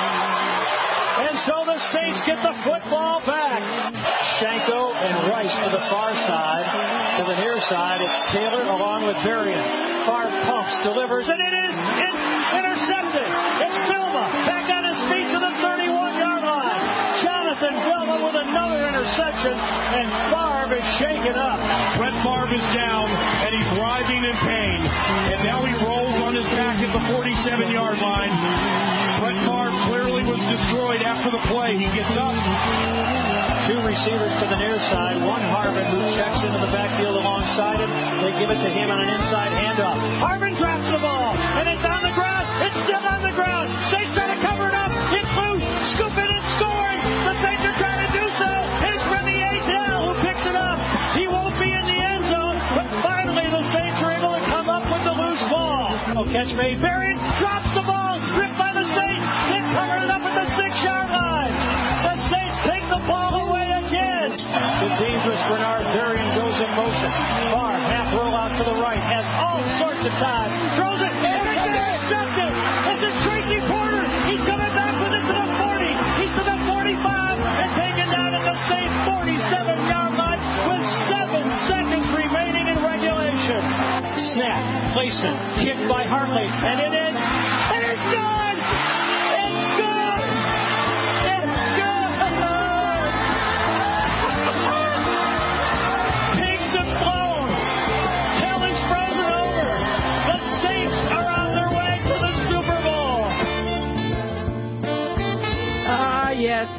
V: And so the Saints get the football back. Shanko and Rice to the far side. To the near side, it's Taylor along with Berrien. Far pumps, delivers, and it is in, intercepted. It's Vilma back on his feet to the thirty-one-yard line. Jonathan Vilma with another interception, and Favre is shaken up.
W: Brett Favre is down, and he's writhing in pain. And now he rolls on his back at the forty-seven-yard line. Brett Favre clearly was destroyed after the play. He gets up.
V: Two receivers to the near side. One Harvin who checks into the backfield alongside him. They give it to him on an inside handoff. Harvin drops the ball, and it's on the ground. It's still on the ground. Saints trying to cover it up. It's loose. Scoop it and scoring. The Saints are trying to do so. It's Remy Adell who picks it up. He won't be in the end zone, but finally the Saints are able to come up with the loose ball. Oh, catch made. Berrien drops the ball. Stripped by the Saints. Then covered it up at the six-yard line. The Saints take the ball away again. The dangerous Bernard Berrien goes in motion. Far half roll out to the right. Has all sorts of time. Throws it. And it's intercepted. This is Tracy Porter. He's coming back with it to the forty. He's to the forty-five. And taken down at the Saints forty-seven-yard line with seven seconds remaining in regulation. Snap. Placement. Kicked by Hartley. And it is. And it's good. It's good. It's good. Pigs have flown. Hell is frozen over.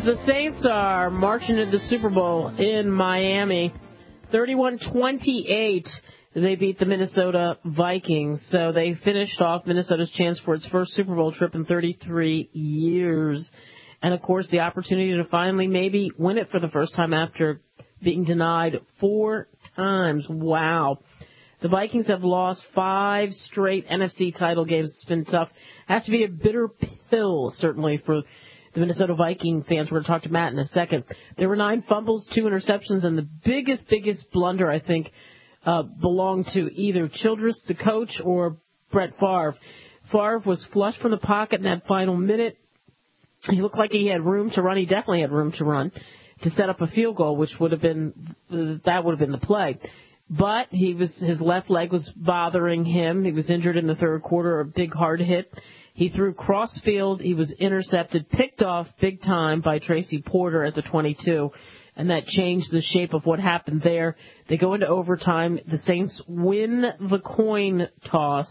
B: the Saints are marching into the Super Bowl in Miami. thirty-one twenty-eight, they beat the Minnesota Vikings. So they finished off Minnesota's chance for its first Super Bowl trip in thirty-three years. And, of course, the opportunity to finally maybe win it for the first time after being denied four times. Wow. The Vikings have lost five straight N F C title games. It's been tough. Has to be a bitter pill, certainly, for the Minnesota Viking fans. We're going to talk to Matt in a second. There were nine fumbles, two interceptions, and the biggest, biggest blunder, I think, uh, belonged to either Childress, the coach, or Brett Favre. Favre was flushed from the pocket in that final minute. He looked like he had room to run. He definitely had room to run to set up a field goal, which would have been, that would have been the play. But he was, his left leg was bothering him. He was injured in the third quarter, a big hard hit. He threw crossfield. He was intercepted, picked off big time by Tracy Porter at the twenty-two, and that changed the shape of what happened there. They go into overtime. The Saints win the coin toss,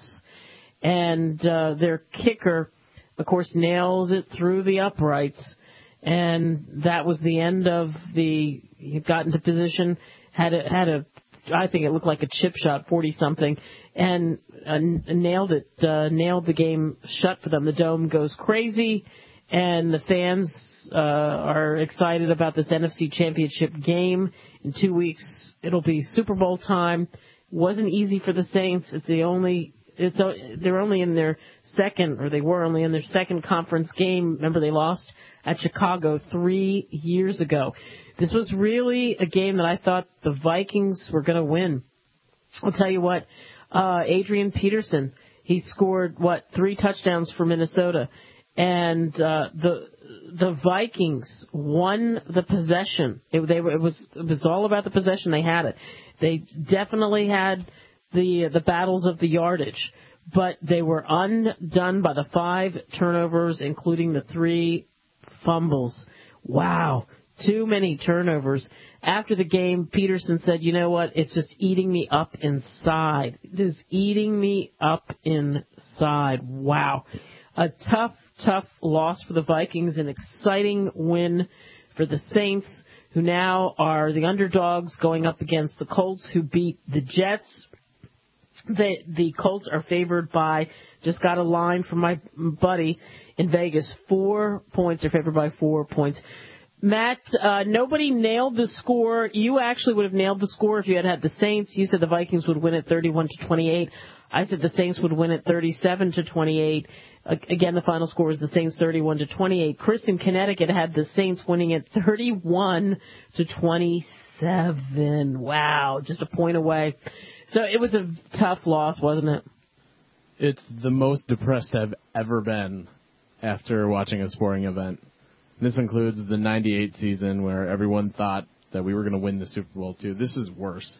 B: and uh, their kicker, of course, nails it through the uprights, and that was the end of the. He got into position, had a, had a. I think it looked like a chip shot, forty-something, and uh, nailed it, uh, nailed the game shut for them. The Dome goes crazy, and the fans uh, are excited about this N F C Championship game. In two weeks, it'll be Super Bowl time. Wasn't easy for the Saints. It's the only, it's a, they're only in their second, or they were only in their second conference game. Remember, they lost at Chicago three years ago. This was really a game that I thought the Vikings were going to win. I'll tell you what, uh, Adrian Peterson, he scored, what, three touchdowns for Minnesota. And uh, the the Vikings won the possession. It, they were, it was it was all about the possession. They had it. They definitely had the the battles of the yardage. But they were undone by the five turnovers, including the three fumbles. Wow. Too many turnovers. After the game, Peterson said, you know what, it's just eating me up inside. It is eating me up inside. Wow. A tough, tough loss for the Vikings, an exciting win for the Saints, who now are the underdogs going up against the Colts, who beat the Jets. The, the Colts are favored by, just got a line from my buddy in Vegas, four points, are favored by four points. Matt, uh, nobody nailed the score. You actually would have nailed the score if you had had the Saints. You said the Vikings would win at thirty-one to twenty-eight. I said the Saints would win at thirty-seven to twenty-eight. Uh, again, the final score was the Saints thirty-one to twenty-eight. Chris in Connecticut had the Saints winning at thirty-one to twenty-seven. Wow, just a point away. So it was a tough loss, wasn't it?
A: It's the most depressed I've ever been after watching a sporting event. This includes the ninety-eight season where everyone thought that we were going to win the Super Bowl too. This is worse.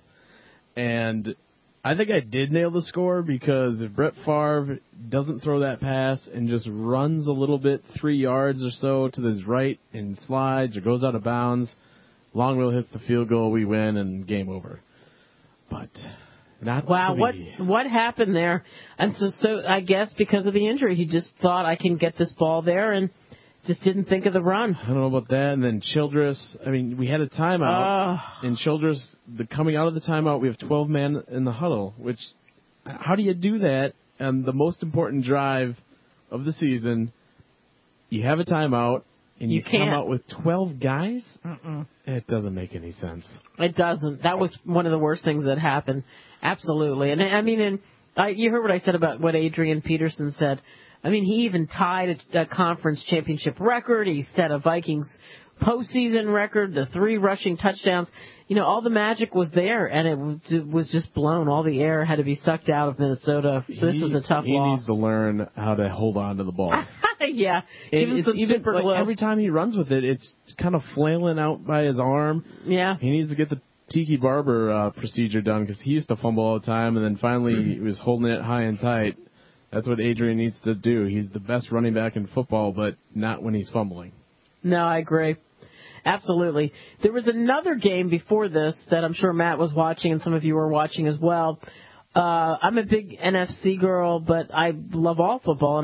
A: And I think I did nail the score because if Brett Favre doesn't throw that pass and just runs a little bit, three yards or so to his right and slides or goes out of bounds, Longwell hits the field goal, we win, and game over. But not
B: wow,
A: to
B: what
A: be.
B: what happened there? And so, so I guess because of the injury, he just thought I can get this ball there and just didn't think of the run.
A: I don't know about that. And then Childress, I mean, we had a timeout. Uh, and Childress, the coming out of the timeout, we have twelve men in the huddle, which, how do you do that? And the most important drive of the season, you have a timeout, and you,
B: you can't.
A: come out with twelve guys?
B: Uh-uh.
A: It doesn't make any sense.
B: It doesn't. That was one of the worst things that happened. Absolutely. And I mean, and I, you heard what I said about what Adrian Peterson said. I mean, he even tied a, a conference championship record. He set a Vikings postseason record, the three rushing touchdowns. You know, all the magic was there, and it, it was just blown. All the air had to be sucked out of Minnesota. So this
A: he,
B: was a tough
A: he
B: loss.
A: He needs to learn how to hold on to the ball.
B: Yeah. Give him some
A: even,
B: super
A: like,
B: glue.
A: every time he runs with it, it's kind of flailing out by his arm.
B: Yeah.
A: He needs to get the Tiki Barber uh, procedure done because he used to fumble all the time, and then finally mm-hmm. he was holding it high and tight. That's what Adrian needs to do. He's the best running back in football, but not when he's fumbling.
B: No, I agree. Absolutely. There was another game before this that I'm sure Matt was watching and some of you were watching as well. Uh, I'm a big N F C girl, but I love all football, and I've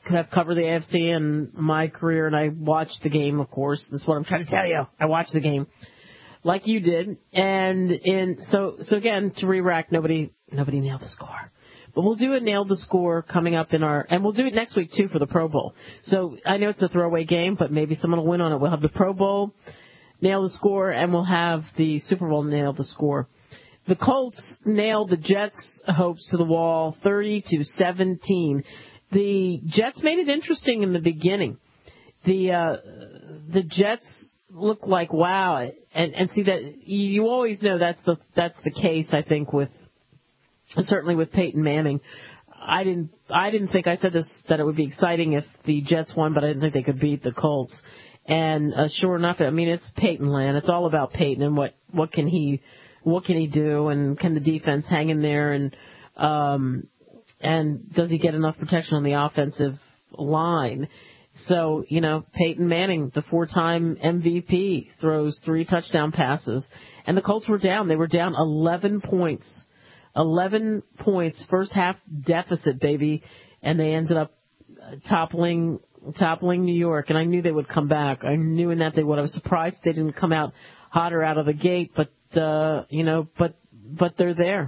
B: have covered the A F C in my career, and I watched the game, of course. That's what I'm trying to tell you. I watched the game like you did. And in so so again, to re-rack, nobody nobody nailed the score. But we'll do a nail the score coming up in our, and we'll do it next week, too, for the Pro Bowl. So I know it's a throwaway game, but maybe someone will win on it. We'll have the Pro Bowl nail the score, and we'll have the Super Bowl nail the score. The Colts nailed the Jets' hopes to the wall, thirty to seventeen. The Jets made it interesting in the beginning. The uh, the Jets looked like, wow, and and see that you always know that's the that's the case, I think, with certainly with Peyton Manning. I didn't I didn't think I said this that it would be exciting if the Jets won, but I didn't think they could beat the Colts. And uh, sure enough, I mean, it's Peyton land. It's all about Peyton and what what can he what can he do, and can the defense hang in there, and um and does he get enough protection on the offensive line? So, you know, Peyton Manning, the four-time M V P, throws three touchdown passes, and the Colts were down. They were down eleven points. eleven points, first half deficit, baby, and they ended up toppling toppling New York, and I knew they would come back. I knew in that they would. I was surprised they didn't come out hotter out of the gate, but, uh, you know, but but they're there.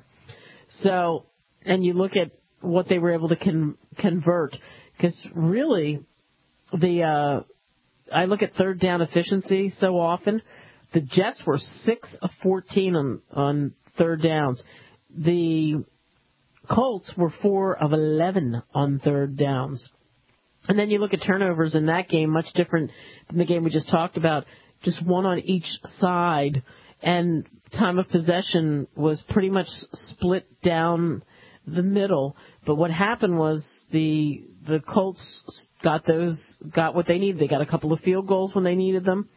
B: So, and you look at what they were able to con- convert, because really, the uh, I look at third down efficiency so often. The Jets were six of fourteen on, on third downs. The Colts were four of eleven on third downs. And then you look at turnovers in that game, much different than the game we just talked about, just one on each side. And time of possession was pretty much split down the middle. But what happened was the the Colts got those got what they needed. They got a couple of field goals when they needed them.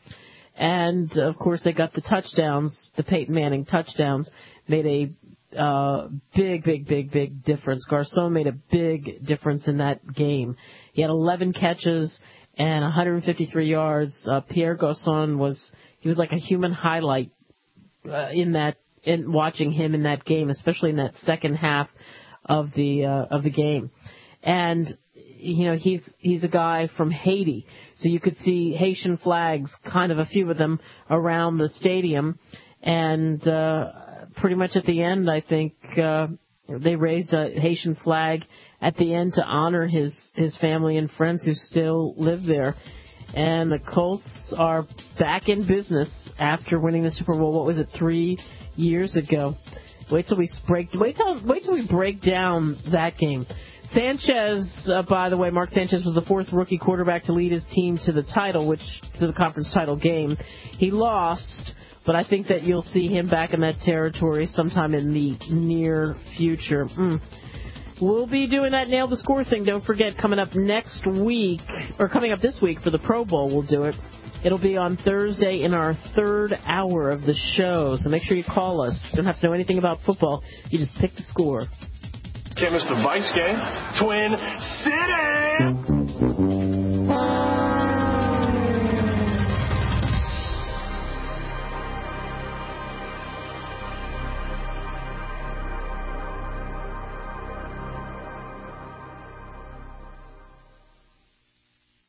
B: And, of course, they got the touchdowns, the Peyton Manning touchdowns, made a Uh, big, big, big, big difference. Garcon made a big difference in that game. He had eleven catches and one hundred fifty-three yards. Uh, Pierre Garcon was, he was like a human highlight uh, in that, in watching him in that game, especially in that second half of the, uh, of the game. And, you know, he's, he's a guy from Haiti. So you could see Haitian flags, kind of a few of them around the stadium. And, uh, pretty much at the end, I think uh, they raised a Haitian flag at the end to honor his, his family and friends who still live there. And the Colts are back in business after winning the Super Bowl. What was it, three years ago? Wait till we break. Wait till wait till we break down that game. Sanchez, uh, by the way, Mark Sanchez was the fourth rookie quarterback to lead his team to the title, which to the conference title game. He lost. But I think that you'll see him back in that territory sometime in the near future. Mm. We'll be doing that nail the score thing. Don't forget, coming up next week, or coming up this week for the Pro Bowl, we'll do it. It'll be on Thursday in our third hour of the show. So make sure you call us. You don't have to know anything about football. You just pick the score.
W: Chemist of Vice Gang, Twin City!